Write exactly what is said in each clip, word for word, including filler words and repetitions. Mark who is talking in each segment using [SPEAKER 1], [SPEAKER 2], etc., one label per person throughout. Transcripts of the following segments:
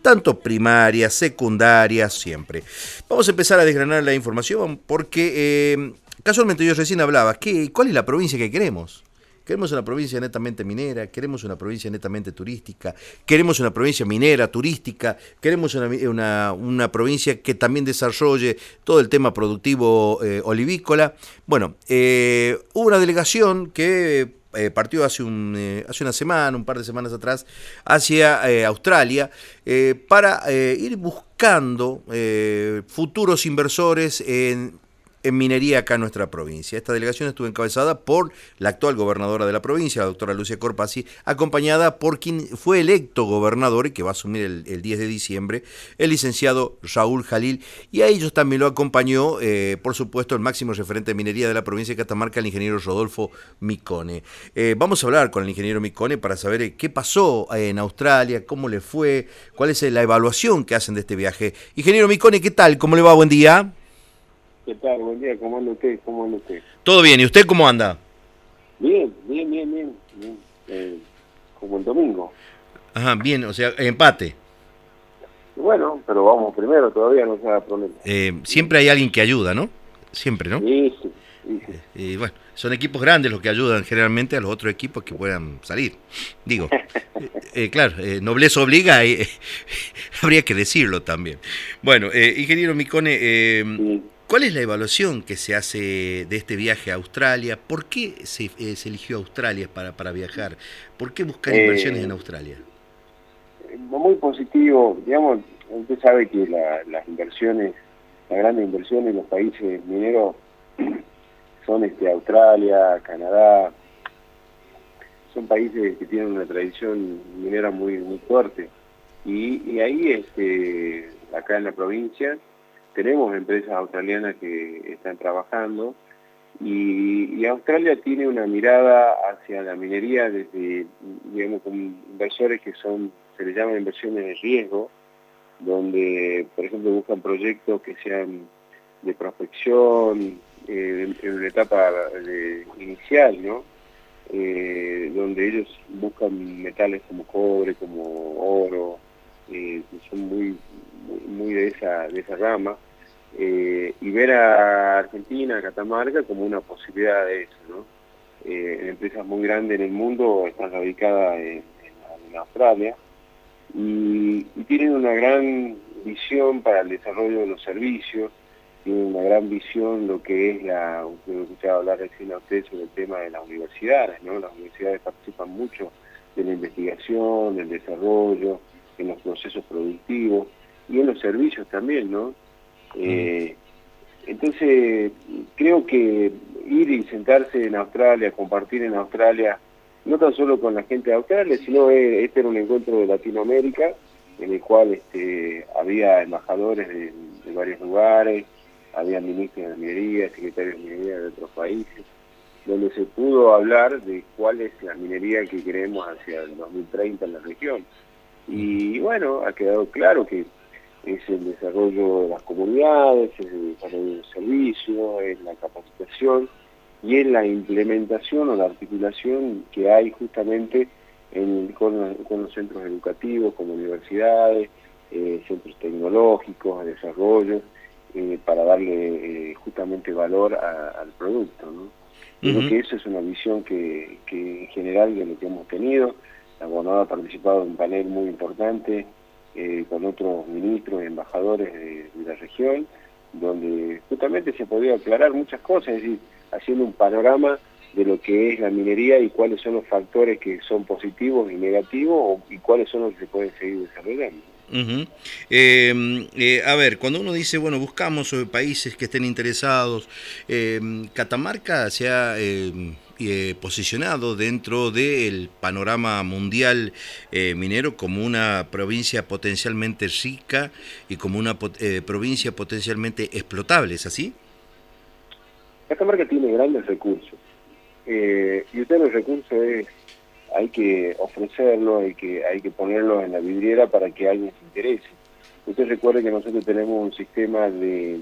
[SPEAKER 1] tanto primarias, secundarias, siempre. Vamos a empezar a desgranar la información porque eh, casualmente yo recién hablaba, ¿qué, ¿cuál es la provincia que queremos? Queremos una provincia netamente minera, queremos una provincia netamente turística, queremos una provincia minera, turística, queremos una, una, una provincia que también desarrolle todo el tema productivo eh, olivícola. Bueno, eh, hubo una delegación que eh, partió hace, un, eh, hace una semana, un par de semanas atrás, hacia eh, Australia eh, para eh, ir buscando eh, futuros inversores en en minería acá en nuestra provincia. Esta delegación estuvo encabezada por la actual gobernadora de la provincia, la doctora Lucia Corpazzi, acompañada por quien fue electo gobernador y que va a asumir el, el diez de diciembre, el licenciado Raúl Jalil, y a ellos también lo acompañó, eh, por supuesto, el máximo referente de minería de la provincia de Catamarca, el ingeniero Rodolfo Micone. Eh, vamos a hablar con el ingeniero Micone para saber eh, qué pasó en Australia, cómo le fue, cuál es la evaluación que hacen de este viaje. Ingeniero Micone, ¿qué tal? ¿Cómo le va? Buen día.
[SPEAKER 2] ¿Qué tal? Buen día, ¿cómo anda usted? ¿Cómo anda usted?
[SPEAKER 1] Todo bien, ¿y usted cómo anda?
[SPEAKER 2] Bien, bien, bien, bien. bien. Eh, como el domingo.
[SPEAKER 1] Ajá, bien, o sea, empate.
[SPEAKER 2] Bueno, pero vamos primero, todavía no se haga problema.
[SPEAKER 1] Eh, siempre hay alguien que ayuda, ¿no? Siempre, ¿no?
[SPEAKER 2] Sí, sí, sí, sí.
[SPEAKER 1] Y bueno, son equipos grandes los que ayudan generalmente a los otros equipos que puedan salir. Digo, eh, eh, claro, eh, nobleza obliga, eh, habría que decirlo también. Bueno, eh, ingeniero Micone, eh,
[SPEAKER 2] Sí.
[SPEAKER 1] ¿cuál es la evaluación que se hace de este viaje a Australia? ¿Por qué se, eh, se eligió Australia para, para viajar? ¿Por qué buscar inversiones en
[SPEAKER 2] Eh,
[SPEAKER 1] Australia?
[SPEAKER 2] muy positivo, digamos, usted sabe que la, las inversiones, las grandes inversiones en los países mineros son este Australia, Canadá, son países que tienen una tradición minera muy, muy fuerte. Y, y ahí, este, acá en la provincia, tenemos empresas australianas que están trabajando y, y Australia tiene una mirada hacia la minería desde, digamos, con inversores que son, se les llama inversiones de riesgo, donde, por ejemplo, buscan proyectos que sean de prospección, eh, en una etapa de, inicial, ¿no? Eh, donde ellos buscan metales como cobre, como oro, eh, que son muy, muy, muy de esa, de esa rama. Eh, y ver a Argentina, a Catamarca, como una posibilidad de eso, ¿no? Eh, empresas muy grandes en el mundo están radicadas en, en, en Australia y, y tienen una gran visión para el desarrollo de los servicios, tienen una gran visión lo que es la, usted escuchaba hablar recién a usted sobre el tema de las universidades, ¿no? Las universidades participan mucho de la investigación, el desarrollo, en los procesos productivos y en los servicios también, ¿no? Eh, entonces, creo que ir y sentarse en Australia, compartir en Australia, no tan solo con la gente de Australia, sino eh, este era un encuentro de Latinoamérica, en el cual este, había embajadores de, de varios lugares, había ministros de minería, secretarios de minería de otros países, donde se pudo hablar de cuál es la minería que queremos hacia el dos mil treinta en la región. Y bueno, ha quedado claro que es el desarrollo de las comunidades, es el desarrollo del servicio, es la capacitación y es la implementación o la articulación que hay justamente en, con, con los centros educativos, como universidades, eh, centros tecnológicos, de desarrollo, eh, para darle eh, justamente valor a, al producto, ¿no? Yo creo que esa es una visión que, que en general de lo que hemos tenido. La gobernadora ha participado en un panel muy importante eh, con otros ministros y embajadores de, de la región, donde justamente se podía aclarar muchas cosas, es decir, haciendo un panorama de lo que es la minería y cuáles son los factores que son positivos y negativos y cuáles son los que se pueden seguir desarrollando.
[SPEAKER 1] Uh-huh. eh, eh, a ver, cuando uno dice, bueno, buscamos sobre países que estén interesados, eh, Catamarca se ha eh, eh, posicionado dentro del panorama mundial eh, minero como una provincia potencialmente rica y como una eh, provincia potencialmente explotable, ¿es así?
[SPEAKER 2] Catamarca tiene grandes recursos eh, y usted los recursos es hay que ofrecerlo, hay que, hay que ponerlo en la vidriera para que alguien se interese. Usted recuerde que nosotros tenemos un sistema de,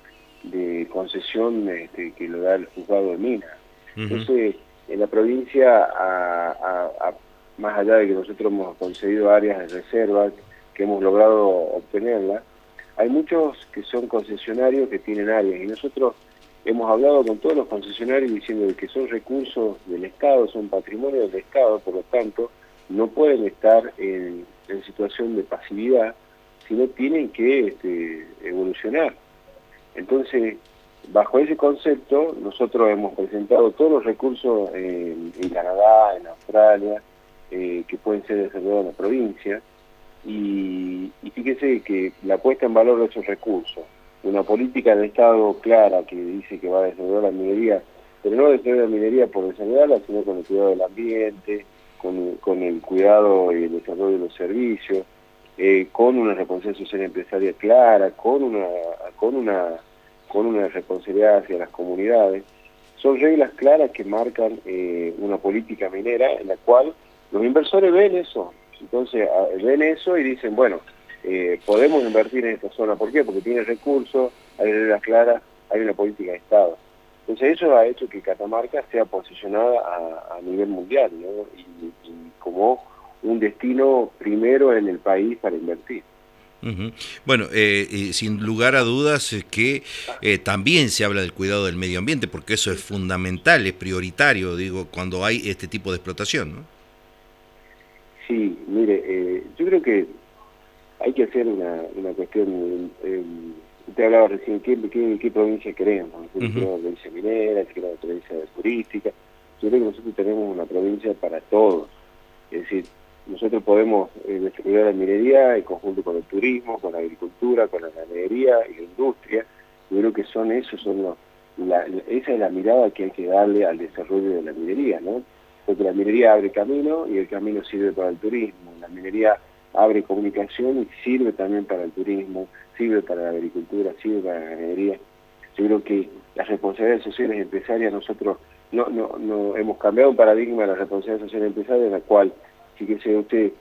[SPEAKER 2] de concesión este, que lo da el juzgado de minas. Uh-huh. Entonces, en la provincia, a, a, a, más allá de que nosotros hemos concedido áreas de reserva, que hemos logrado obtenerla, hay muchos que son concesionarios que tienen áreas, y nosotros hemos hablado con todos los concesionarios diciendo que son recursos del Estado, son patrimonio del Estado, por lo tanto, no pueden estar en, en situación de pasividad, sino tienen que este, evolucionar. Entonces, bajo ese concepto, nosotros hemos presentado todos los recursos en, en Canadá, en Australia, eh, que pueden ser desarrollados en la provincia, y, y fíjese que la puesta en valor de esos recursos, una política del Estado clara que dice que va a desarrollar la minería, pero no desarrollar la minería por desarrollarla, sino con el cuidado del ambiente, con, con el cuidado y el desarrollo de los servicios, eh, con una responsabilidad social empresaria clara, con una, con una, con una responsabilidad hacia las comunidades. Son reglas claras que marcan eh, una política minera en la cual los inversores ven eso. Entonces ven eso y dicen, bueno, eh, podemos invertir en esta zona. ¿Por qué? Porque tiene recursos, hay reglas claras, hay una política de Estado. Entonces eso ha hecho que Catamarca sea posicionada a, a nivel mundial, ¿no? y, y como un destino primero en el país para invertir.
[SPEAKER 1] Uh-huh. Bueno, eh, eh, sin lugar a dudas eh, que eh, también se habla del cuidado del medio ambiente, porque eso es fundamental, es prioritario, digo, cuando hay este tipo de explotación, ¿no?
[SPEAKER 2] Sí, mire, eh, yo creo que hay que hacer una, una cuestión, eh, usted hablaba recién, ¿qué, qué, qué provincia queremos? ¿Queremos uh-huh. una provincia minera? ¿Queremos una provincia turística? Yo creo que nosotros tenemos una provincia para todos, es decir, nosotros podemos eh, desarrollar la minería en conjunto con el turismo, con la agricultura, con la ganadería y la industria. Yo creo que son esos, son los, la, esa es la mirada que hay que darle al desarrollo de la minería, ¿no? Porque la minería abre camino y el camino sirve para el turismo. La minería abre comunicación y sirve también para el turismo, sirve para la agricultura, sirve para la ganadería. Yo creo que las responsabilidades sociales empresarias, nosotros no, no, no hemos cambiado un paradigma de la responsabilidad social empresaria en la cual, fíjese usted,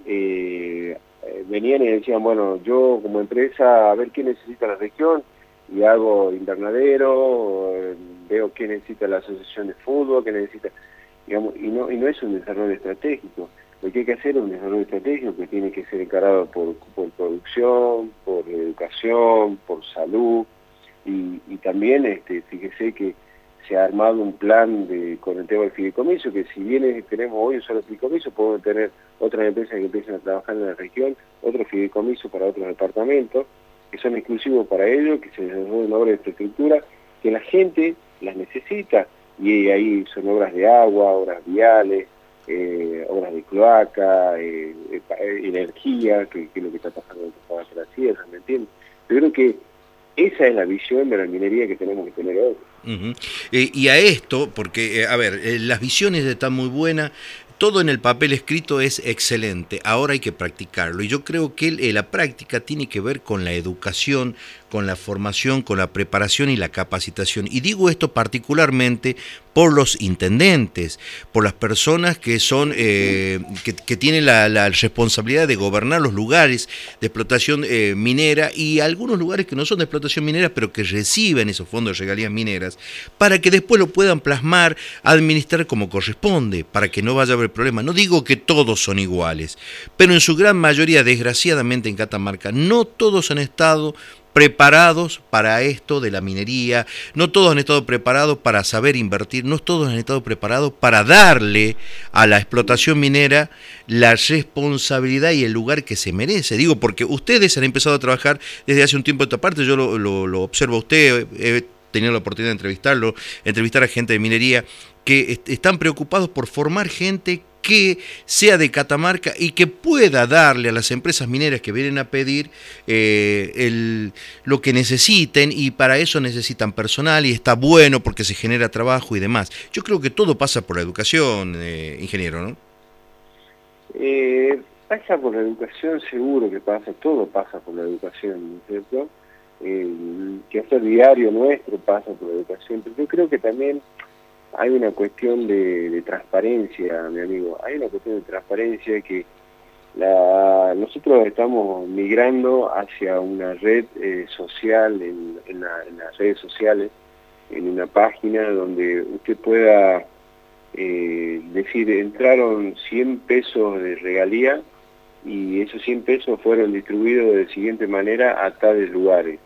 [SPEAKER 2] eh, venían y decían, bueno, yo como empresa, a ver qué necesita la región, y hago invernadero, eh, veo qué necesita la asociación de fútbol, qué necesita, digamos, y no, y no es un desarrollo estratégico. Lo que hay que hacer es un desarrollo estratégico que tiene que ser encarado por, por producción, por educación, por salud, y, y también, este, fíjese que se ha armado un plan de, con el tema del fideicomiso, que si bien tenemos hoy un solo fideicomiso, podemos tener otras empresas que empiecen a trabajar en la región, otro fideicomiso para otros departamentos, que son exclusivos para ellos, que se desarrollen obras de infraestructura, que la gente las necesita, y ahí son obras de agua, obras viales, eh, obras de cloaca, eh, eh, energía, que, que es lo que está pasando en la sierra, ¿me entiendes? Yo creo que esa es la visión de la minería que tenemos que tener hoy.
[SPEAKER 1] Uh-huh. eh, y a esto, porque, eh, a ver, eh, las visiones están muy buenas, todo en el papel escrito es excelente, ahora hay que practicarlo, y yo creo que eh, la práctica tiene que ver con la educación, con la formación, con la preparación y la capacitación, y digo esto particularmente por los intendentes, por las personas que son eh, que, que tienen la, la responsabilidad de gobernar los lugares de explotación eh, minera, y algunos lugares que no son de explotación minera, pero que reciben esos fondos de regalías mineras, para que después lo puedan plasmar, administrar como corresponde, para que no vaya a haber problema. No digo que todos son iguales, pero en su gran mayoría, desgraciadamente en Catamarca, no todos han estado preparados para esto de la minería, no todos han estado preparados para saber invertir, no todos han estado preparados para darle a la explotación minera la responsabilidad y el lugar que se merece. Digo, porque ustedes han empezado a trabajar desde hace un tiempo a esta parte, yo lo, lo, lo observo a usted, he tenido la oportunidad de entrevistarlo, entrevistar a gente de minería, que est- están preocupados por formar gente que sea de Catamarca y que pueda darle a las empresas mineras que vienen a pedir eh, el, lo que necesiten, y para eso necesitan personal, y está bueno porque se genera trabajo y demás. Yo creo que todo pasa por la educación, eh, ingeniero, ¿no?
[SPEAKER 2] Eh, pasa por la educación, seguro que pasa, todo pasa por la educación, ¿no es cierto? El quehacer diario nuestro pasa por la educación, pero yo creo que también hay una cuestión de, de transparencia, mi amigo, hay una cuestión de transparencia que la, nosotros estamos migrando hacia una red eh, social, en, en, la, en las redes sociales, en una página donde usted pueda eh, decir, entraron cien pesos de regalía y esos cien pesos fueron distribuidos de la siguiente manera a tales lugares.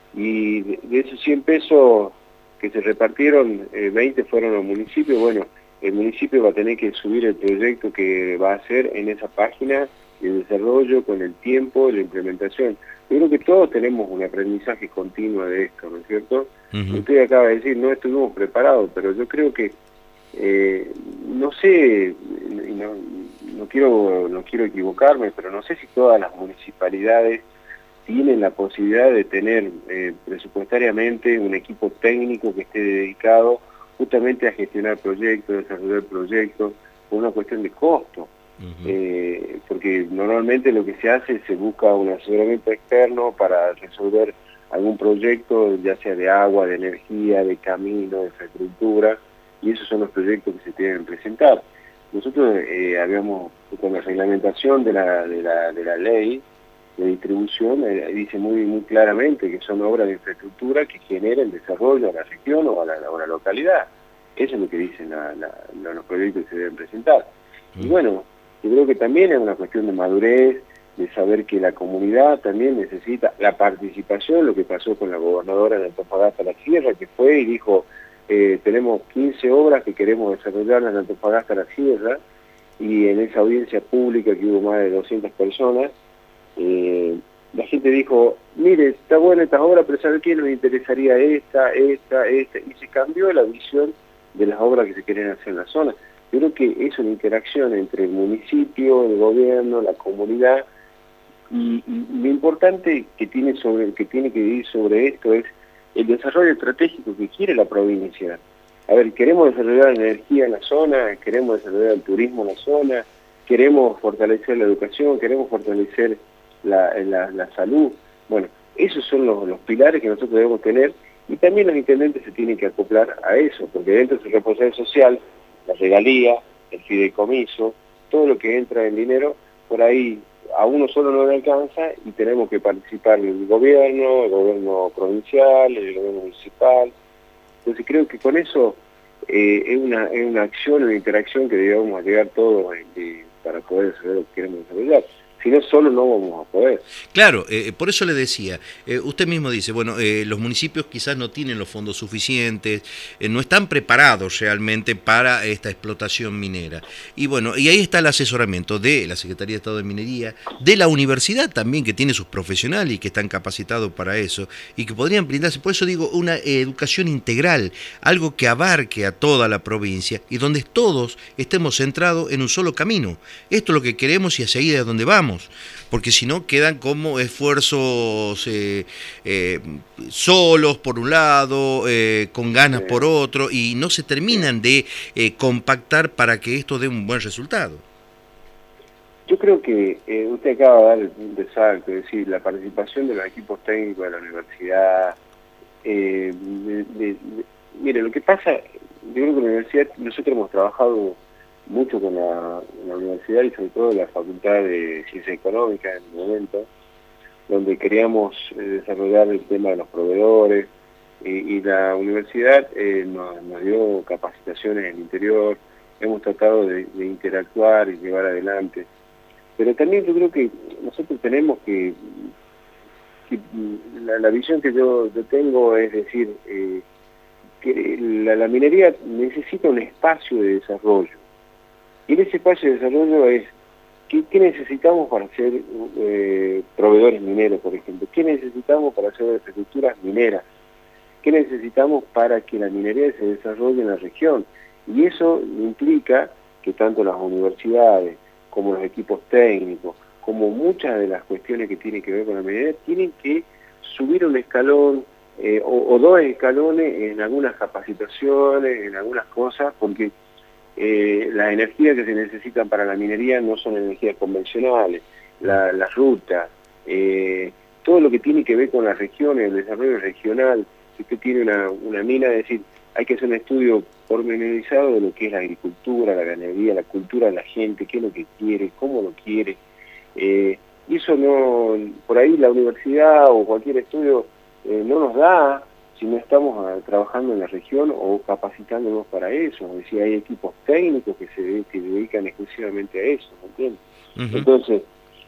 [SPEAKER 2] Y de, de esos cien pesos que se repartieron, eh, veinte fueron al municipio. Bueno, el municipio va a tener que subir el proyecto que va a hacer en esa página de desarrollo con el tiempo, la implementación. Yo creo que todos tenemos un aprendizaje continuo de esto, ¿no es cierto? Uh-huh. Usted acaba de decir, no estuvimos preparados, pero yo creo que, eh, no sé, no, no, quiero, no quiero equivocarme, pero no sé si todas las municipalidades tienen la posibilidad de tener eh, presupuestariamente un equipo técnico que esté dedicado justamente a gestionar proyectos, desarrollar proyectos, por una cuestión de costo. Uh-huh. eh, porque normalmente lo que se hace es se busca un asesoramiento externo para resolver algún proyecto, ya sea de agua, de energía, de camino, de infraestructura, y esos son los proyectos que se tienen que presentar. Nosotros eh, habíamos, con la reglamentación de la, de la, de la ley de distribución, eh, dice muy, muy claramente que son obras de infraestructura que generen desarrollo a la región o a la, a la localidad. Eso es lo que dicen la, la, los proyectos que se deben presentar. Uh-huh. Y bueno, yo creo que también es una cuestión de madurez, de saber que la comunidad también necesita la participación, lo que pasó con la gobernadora de Antofagasta La Sierra, que fue y dijo, eh, tenemos quince obras que queremos desarrollar en Antofagasta La Sierra, y en esa audiencia pública que hubo más de doscientas personas, eh, la gente dijo, mire, está buena esta obra, pero ¿sabe qué? Nos interesaría esta, esta, esta, y se cambió la visión de las obras que se querían hacer en la zona. Yo creo que es una interacción entre el municipio, el gobierno, la comunidad, y, y lo importante que tiene, sobre, que tiene que ir sobre esto es el desarrollo estratégico que quiere la provincia. A ver, queremos desarrollar la energía en la zona, queremos desarrollar el turismo en la zona, queremos fortalecer la educación, queremos fortalecer la, la, la salud. Bueno, esos son los, los pilares que nosotros debemos tener, y también los intendentes se tienen que acoplar a eso, porque dentro de su responsabilidad social, la regalía, el fideicomiso, todo lo que entra en dinero, por ahí a uno solo no le alcanza y tenemos que participar el gobierno, el gobierno provincial, el gobierno municipal. Entonces creo que con eso eh, es, una, es una acción, una interacción que debemos llegar todos eh, para poder saber lo que queremos desarrollar. Si no, solo no vamos a poder.
[SPEAKER 1] Claro, eh, por eso le decía, eh, usted mismo dice, bueno, eh, los municipios quizás no tienen los fondos suficientes, eh, no están preparados realmente para esta explotación minera. Y bueno, y ahí está el asesoramiento de la Secretaría de Estado de Minería, de la universidad también, que tiene sus profesionales y que están capacitados para eso, y que podrían brindarse, por eso digo, una eh, educación integral, algo que abarque a toda la provincia y donde todos estemos centrados en un solo camino. Esto es lo que queremos y hacia ahí es donde vamos. Porque si no quedan como esfuerzos eh, eh, solos por un lado, eh, con ganas por otro, y no se terminan de eh, compactar para que esto dé un buen resultado.
[SPEAKER 2] Yo creo que eh, usted acaba de dar el punto exacto, es decir, la participación de los equipos técnicos de la universidad. Eh, de, de, de, mire, lo que pasa, yo creo que la universidad, nosotros hemos trabajado mucho con la, la universidad y sobre todo la Facultad de Ciencias Económicas en el momento, donde queríamos eh, desarrollar el tema de los proveedores, y, y la universidad eh, nos, nos dio capacitaciones en el interior, hemos tratado de, de interactuar y llevar adelante. Pero también yo creo que nosotros tenemos que, que la, la visión que yo, yo tengo es decir, eh, que la, la minería necesita un espacio de desarrollo. Y en ese espacio de desarrollo es, ¿qué, qué necesitamos para ser eh, proveedores mineros, por ejemplo? ¿Qué necesitamos para hacer infraestructuras mineras? ¿Qué necesitamos para que la minería se desarrolle en la región? Y eso implica que tanto las universidades, como los equipos técnicos, como muchas de las cuestiones que tienen que ver con la minería, tienen que subir un escalón eh, o, o dos escalones en algunas capacitaciones, en algunas cosas, porque Eh, las energías que se necesitan para la minería no son energías convencionales, la, las rutas, eh, todo lo que tiene que ver con las regiones, el desarrollo regional. Si usted tiene una, una mina, es decir, hay que hacer un estudio pormenorizado de lo que es la agricultura, la ganadería, la cultura de la gente, qué es lo que quiere, cómo lo quiere. Eh, y eso no, por ahí la universidad o cualquier estudio eh, no nos da, si no estamos uh, trabajando en la región o capacitándonos para eso. Es decir, hay equipos técnicos que se, que se dedican exclusivamente a eso, ¿me entiendes? Uh-huh. Entonces,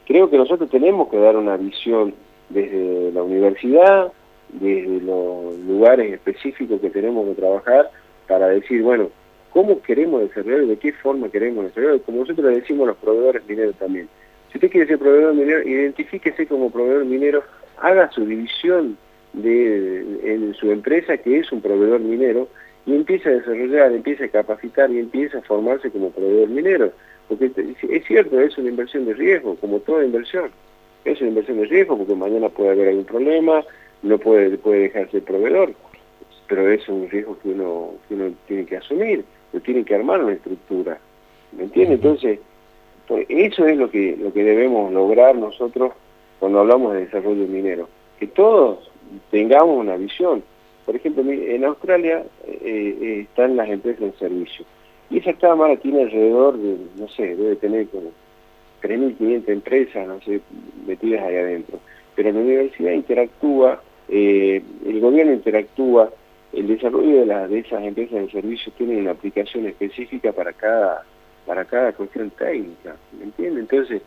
[SPEAKER 2] creo que nosotros tenemos que dar una visión desde la universidad, desde los lugares específicos que tenemos que trabajar, para decir, bueno, ¿cómo queremos desarrollar? ¿De qué forma queremos desarrollar? Como nosotros le decimos a los proveedores mineros también. Si usted quiere ser proveedor minero, identifíquese como proveedor minero, haga su división de, en su empresa, que es un proveedor minero, y empiece a desarrollar, empiece a capacitar y empiece a formarse como proveedor minero. Porque es cierto, es una inversión de riesgo, como toda inversión. Es una inversión de riesgo porque mañana puede haber algún problema, no puede, puede dejarse el proveedor, pero es un riesgo que uno, que uno tiene que asumir, uno tiene que armar una estructura, ¿me entiende? Entonces, pues eso es lo que, lo que debemos lograr nosotros cuando hablamos de desarrollo minero, que todos tengamos una visión. Por ejemplo, en Australia eh, eh, están las empresas de servicio, y esa cámara tiene alrededor de, no sé, debe tener como tres mil quinientas empresas, no sé, metidas ahí adentro. Pero la universidad interactúa, eh, el gobierno interactúa, el desarrollo de, la, de esas empresas de servicios tiene una aplicación específica para cada para cada cuestión técnica, ¿me entiende? Entonces,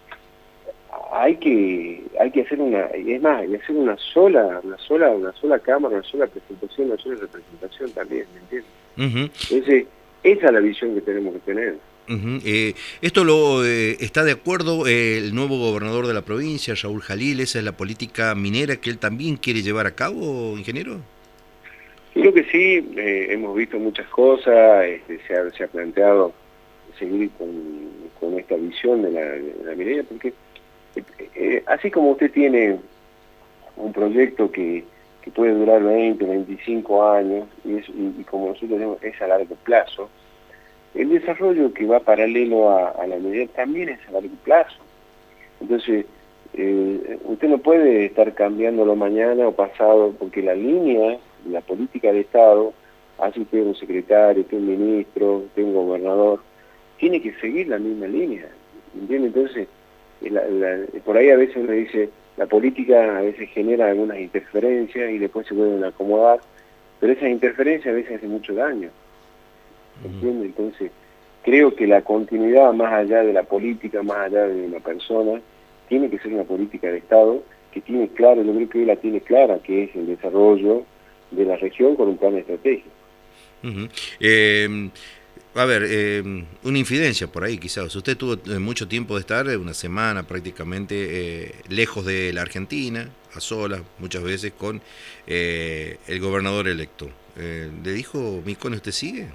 [SPEAKER 2] hay que hay que hacer una, es más, hay que hacer una sola, una sola, una sola cámara, una sola presentación, una sola representación también, ¿me entiende? Uh-huh. Entonces, esa es la visión que tenemos que tener.
[SPEAKER 1] Uh-huh. eh, ¿Esto lo eh, está de acuerdo eh, el nuevo gobernador de la provincia, Raúl Jalil? ¿Esa es la política minera que él también quiere llevar a cabo, ingeniero?
[SPEAKER 2] Creo que sí, eh, hemos visto muchas cosas, este, se, ha, se ha planteado seguir con, con esta visión de la, de la minería, porque eh, eh, así como usted tiene un proyecto que, que puede durar veinte, veinticinco años, y, es, y, y como nosotros tenemos, es a largo plazo, el desarrollo que va paralelo a, a la minería también es a largo plazo. Entonces, eh, usted no puede estar cambiándolo mañana o pasado, porque la línea, la política de Estado, hace usted un secretario, usted un ministro, usted un gobernador, tiene que seguir la misma línea, ¿entiende? Entonces, la, la, por ahí a veces uno dice, la política a veces genera algunas interferencias y después se pueden acomodar, pero esas interferencias a veces hacen mucho daño, ¿entiende? Entonces, creo que la continuidad más allá de la política, más allá de una persona, tiene que ser una política de Estado que tiene claro, yo creo que hoy la tiene clara, que es el desarrollo de la región con un plan estratégico.
[SPEAKER 1] Uh-huh. eh, a ver, eh, una infidencia por ahí quizás. Usted tuvo mucho tiempo de estar, una semana prácticamente, eh, lejos de la Argentina, a solas, muchas veces con eh, el gobernador electo. Eh, ¿Le dijo, Micone, usted sigue?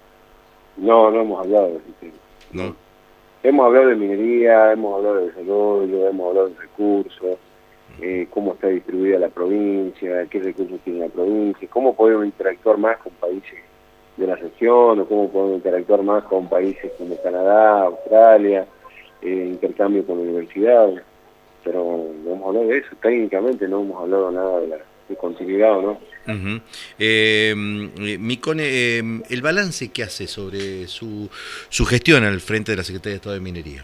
[SPEAKER 2] No, no hemos hablado de ese tema.
[SPEAKER 1] ¿No?
[SPEAKER 2] Hemos hablado de minería, hemos hablado de desarrollo, hemos hablado de recursos, eh, cómo está distribuida la provincia, qué recursos tiene la provincia, cómo podemos interactuar más con países de la región, o cómo podemos interactuar más con países como Canadá, Australia, eh, intercambio con universidades, pero no hemos hablado de eso, técnicamente no hemos hablado nada de la de continuidad, ¿no?
[SPEAKER 1] Uh-huh. eh, Micone, eh, el balance que hace sobre su, su gestión al frente de la Secretaría de Estado de Minería.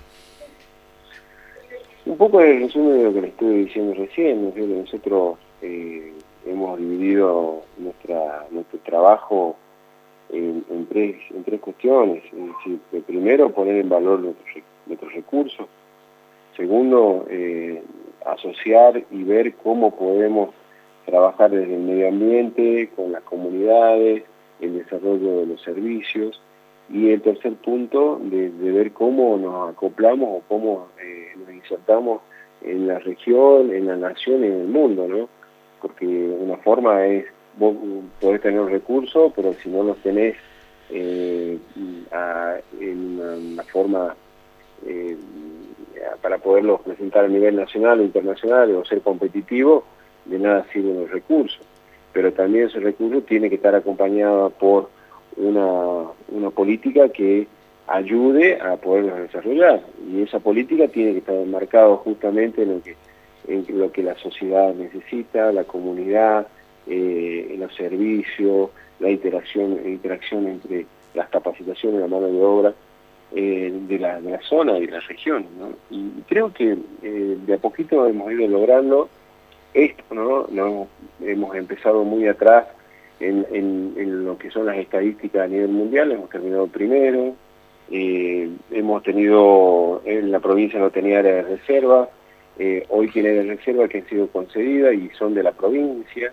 [SPEAKER 2] Un poco el resumen de lo que le estuve diciendo recién, ¿no? Nosotros eh, hemos dividido nuestra, nuestro trabajo en, en, tres, en tres cuestiones. Es decir, primero, poner en valor nuestros, nuestros recursos. Segundo, eh, asociar y ver cómo podemos trabajar desde el medio ambiente, con las comunidades, el desarrollo de los servicios. Y el tercer punto, de, de ver cómo nos acoplamos o cómo eh, nos insertamos en la región, en la nación y en el mundo, ¿no? Porque una forma es, vos podés tener recursos, pero si no los tenés eh, a, en una, una forma eh, para poderlos presentar a nivel nacional o internacional o ser competitivo, de nada sirven los recursos. Pero también ese recurso tiene que estar acompañado por una, una política que ayude a poderlos desarrollar, y esa política tiene que estar enmarcada justamente en lo que, en lo que la sociedad necesita, la comunidad, eh, los servicios, la interacción, interacción entre las capacitaciones, la mano de obra eh, de, la, de la zona y de la región, ¿no? Y creo que eh, de a poquito hemos ido logrando esto, ¿no? No, hemos empezado muy atrás En, en, en lo que son las estadísticas a nivel mundial, hemos terminado primero, Eh, hemos tenido, en la provincia no tenía área de reserva, eh, hoy tiene áreas de reserva que han sido concedidas y son de la provincia.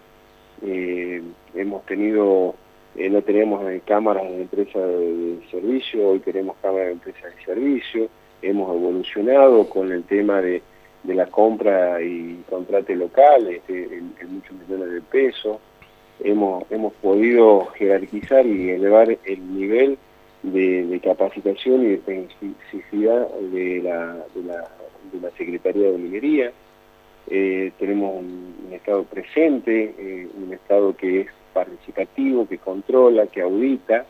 [SPEAKER 2] Eh, hemos tenido, eh, no teníamos eh, cámaras de empresa de, de servicio, hoy tenemos cámaras de empresa de servicio. Hemos evolucionado con el tema de, de la compra y contrate local, este, en, en muchos millones de pesos. Hemos, hemos podido jerarquizar y elevar el nivel de, de capacitación y de especificidad de la, de la, de la Secretaría de Minería. Eh, tenemos un, un Estado presente, eh, un Estado que es participativo, que controla, que audita,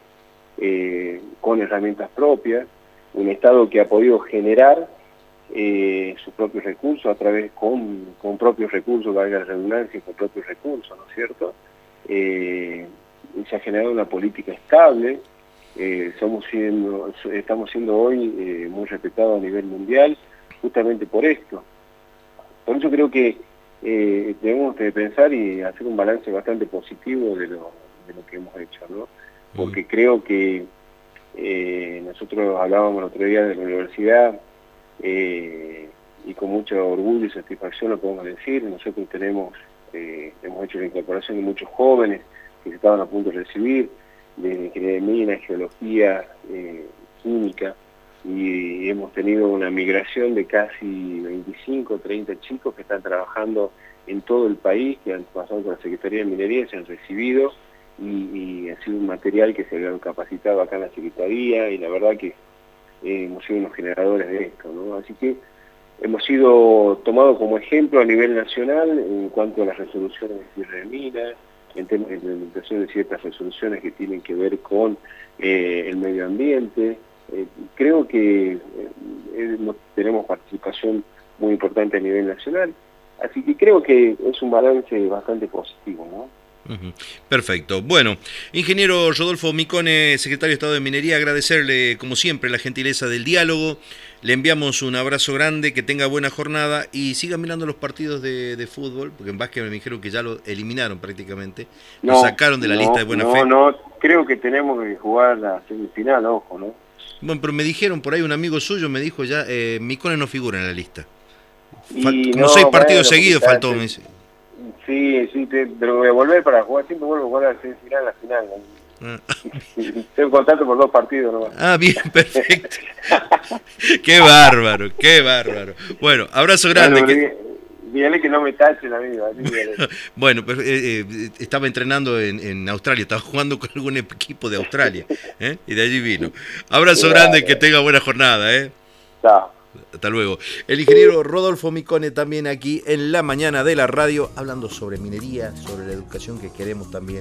[SPEAKER 2] eh, con herramientas propias, un Estado que ha podido generar eh, sus propios recursos a través, con, con propios recursos, valga la redundancia, con propios recursos, ¿no es cierto? Eh, se ha generado una política estable, eh, somos siendo, estamos siendo hoy eh, muy respetados a nivel mundial, justamente por esto. Por eso creo que eh, debemos de pensar y hacer un balance bastante positivo de lo, de lo que hemos hecho, ¿no? Porque mm. creo que eh, nosotros hablábamos el otro día de la universidad eh, y con mucho orgullo y satisfacción lo podemos decir. Nosotros tenemos, eh, hemos hecho la incorporación de muchos jóvenes que se estaban a punto de recibir, de ingeniería de minas, geología, eh, química, y hemos tenido una migración de casi veinticinco, treinta chicos que están trabajando en todo el país, que han pasado por la Secretaría de Minería, se han recibido, y, y ha sido un material que se había capacitado acá en la Secretaría, y la verdad que eh, hemos sido unos generadores de esto, ¿no? Así que hemos sido tomados como ejemplo a nivel nacional en cuanto a las resoluciones de cierre de minas, en temas de implementación de ciertas resoluciones que tienen que ver con eh, el medio ambiente. Eh, creo que eh, tenemos participación muy importante a nivel nacional, así que creo que es un balance bastante positivo, ¿no?
[SPEAKER 1] Uh-huh. Perfecto. Bueno, ingeniero Rodolfo Micone, secretario de Estado de Minería, agradecerle como siempre la gentileza del diálogo. Le enviamos un abrazo grande, que tenga buena jornada y siga mirando los partidos de, de fútbol, porque en básquet me dijeron que ya lo eliminaron prácticamente,
[SPEAKER 2] no,
[SPEAKER 1] lo sacaron de la
[SPEAKER 2] no,
[SPEAKER 1] lista de buena
[SPEAKER 2] no,
[SPEAKER 1] fe.
[SPEAKER 2] No, no, creo que tenemos que jugar la semifinal, ojo, ¿no?
[SPEAKER 1] Bueno, pero me dijeron por ahí, un amigo suyo me dijo ya, eh, Micone no figura en la lista. Falt
[SPEAKER 2] Y
[SPEAKER 1] como
[SPEAKER 2] no,
[SPEAKER 1] seis partidos
[SPEAKER 2] bueno,
[SPEAKER 1] seguidos faltó, me dice.
[SPEAKER 2] Sí, sí, te, pero voy a volver para jugar, siempre vuelvo a jugar a la semifinal, a la final. Ah. Tengo contacto por dos partidos nomás.
[SPEAKER 1] Ah, bien, perfecto. Qué bárbaro, qué bárbaro. Bueno, abrazo grande.
[SPEAKER 2] Bueno,
[SPEAKER 1] que...
[SPEAKER 2] dígale que no me tachen, amigo.
[SPEAKER 1] Bueno, bueno pero, eh, eh, estaba entrenando en, en Australia, estaba jugando con algún equipo de Australia, ¿eh? Y de allí vino. Abrazo
[SPEAKER 2] sí,
[SPEAKER 1] grande,
[SPEAKER 2] vale.
[SPEAKER 1] Que tenga buena jornada, ¿eh?
[SPEAKER 2] Chao.
[SPEAKER 1] Hasta luego. El ingeniero Rodolfo Micone también aquí en la mañana de la radio, hablando sobre minería, sobre la educación que queremos también.